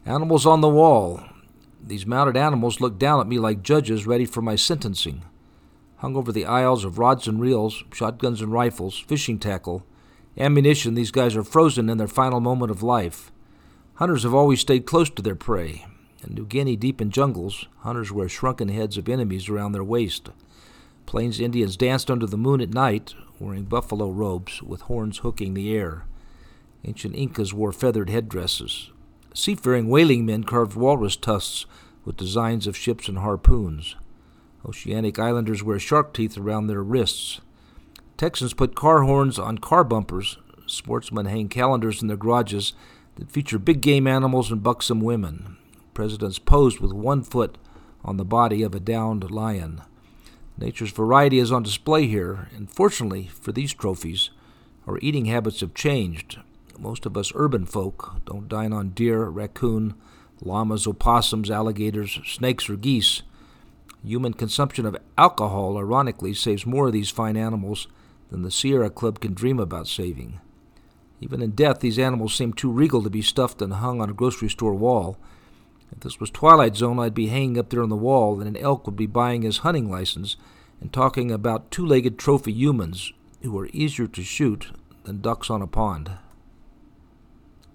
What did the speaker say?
Animals on the wall. These mounted animals look down at me like judges ready for my sentencing. Hung over the aisles of rods and reels, shotguns and rifles, fishing tackle, ammunition, these guys are frozen in their final moment of life. Hunters have always stayed close to their prey. In New Guinea, deep in jungles, hunters wear shrunken heads of enemies around their waist. Plains Indians danced under the moon at night, wearing buffalo robes with horns hooking the air. Ancient Incas wore feathered headdresses. Seafaring whaling men carved walrus tusks with designs of ships and harpoons. Oceanic islanders wear shark teeth around their wrists. Texans put car horns on car bumpers. Sportsmen hang calendars in their garages that feature big game animals and buxom women. Presidents posed with one foot on the body of a downed lion. Nature's variety is on display here, and fortunately for these trophies, our eating habits have changed. Most of us urban folk don't dine on deer, raccoon, llamas, opossums, alligators, snakes, or geese. Human consumption of alcohol, ironically, saves more of these fine animals than the Sierra Club can dream about saving. Even in death, these animals seem too regal to be stuffed and hung on a grocery store wall. If this was Twilight Zone, I'd be hanging up there on the wall, and an elk would be buying his hunting license and talking about two-legged trophy humans who are easier to shoot than ducks on a pond.